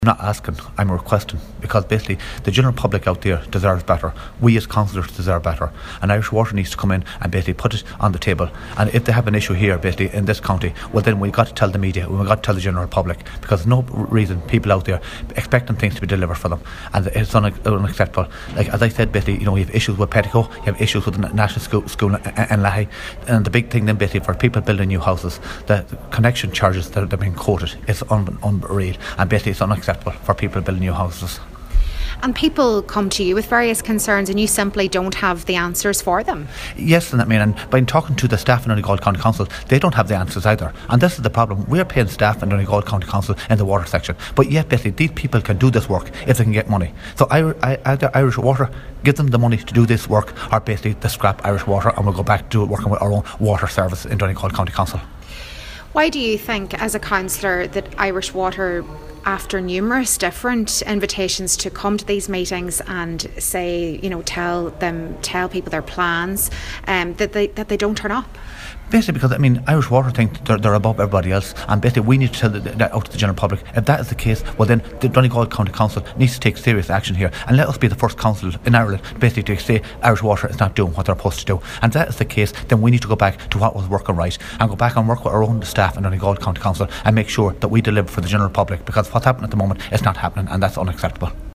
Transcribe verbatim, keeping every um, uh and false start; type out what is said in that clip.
I'm not asking, I'm requesting, because basically the general public out there deserves better. We as councillors deserve better, and Irish Water needs to come in and basically put it on the table. And if they have an issue here basically in this county, well then we've got to tell the media, we've got to tell the general public, because there's no reason people out there expecting things to be delivered for them, and it's un- unacceptable. Like as I said, basically, you know, you have issues with Petticoat, you have issues with the National School, school in, in Lahi, and the big thing then basically for people building new houses, the connection charges that are being quoted, it's un- unreal, and basically it's unacceptable for people building new houses. And people come to you with various concerns and you simply don't have the answers for them. Yes, and I mean, and by talking to the staff in Donegal County Council, they don't have the answers either. And this is the problem. We're paying staff in Donegal County Council in the water section, but yet basically these people can do this work if they can get money. So I, I, either Irish Water give them the money to do this work, or basically the scrap Irish Water and we'll go back to working with our own water service in Donegal County Council. Why do you think, as a councillor, that Irish Water, after numerous different invitations to come to these meetings and say, you know, tell them, tell people their plans, um, that they that they don't turn up? Basically because, I mean, Irish Water think they're, they're above everybody else, and basically we need to tell that out to the general public. If that is the case, well then the Donegal County Council needs to take serious action here, and let us be the first council in Ireland basically to say Irish Water is not doing what they're supposed to do. And if that is the case, then we need to go back to what was working right, and go back and work with our own staff in Donegal County Council and make sure that we deliver for the general public, because what's happening at the moment is not happening, and that's unacceptable.